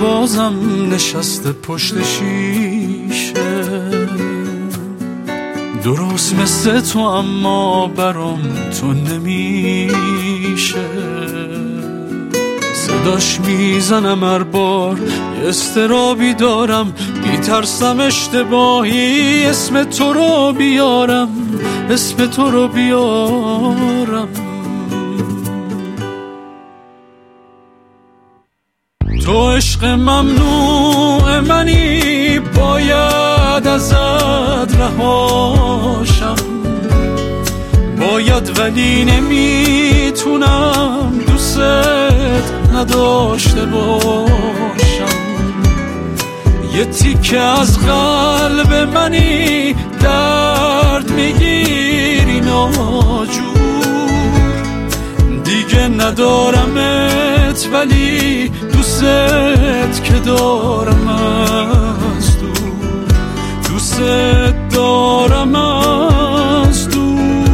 بازم نشسته پشت شیشه، درست مثل تو اما برام تو نمیشه. صداش میزنم هر بار یه اضطرابی دارم، میترسم اشتباهی اسم تو رو بیارم، اسم تو رو بیارم. تو عشق ممنوع منی، باید ازت رهاشم، باید ولی نمیتونم دوست نداشته باشم. یه تیکه از قلب منی درد میگیری ناجور، دیگه ندارمت ولی دوست که دارم از دور، دوست دارم از دور.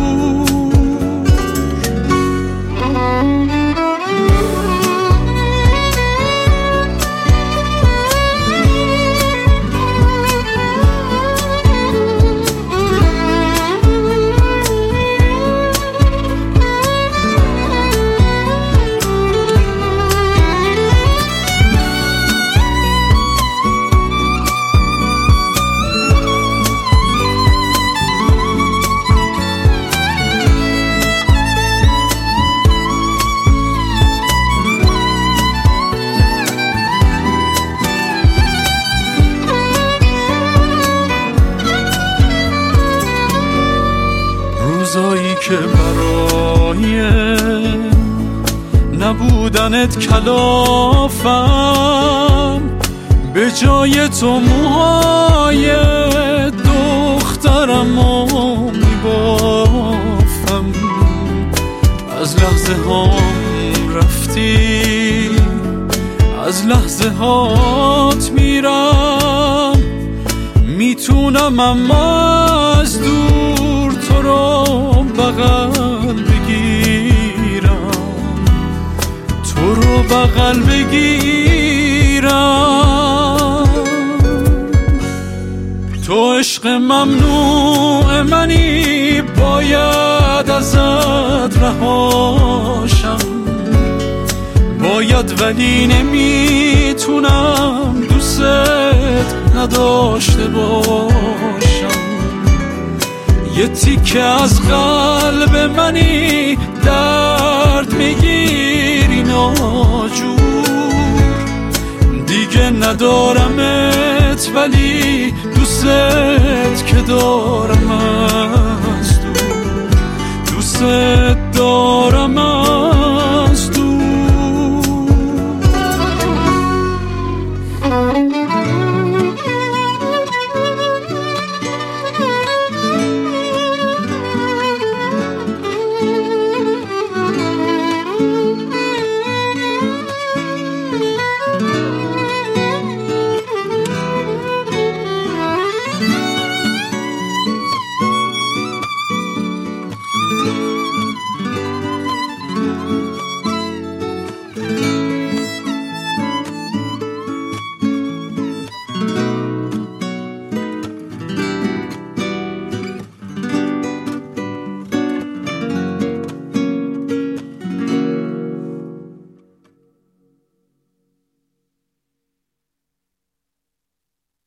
روزایی که برای نبودنت کلافم، به جای تو موهای دخترمو میبافم. از لحظه هام رفتی، از لحظه هات میرم، میتونم اما از دور تو رو بغل بگیرم، تو رو بغل بگیرم. تو عشق ممنوع منی، باید ازت رهاشم، باید ولی نمیتونم دوست نداشته باشم. یه تیکه از قلب منی درد میگیری ناجور، دیگه ندارمت ولی دوست که دارم از دور، دوست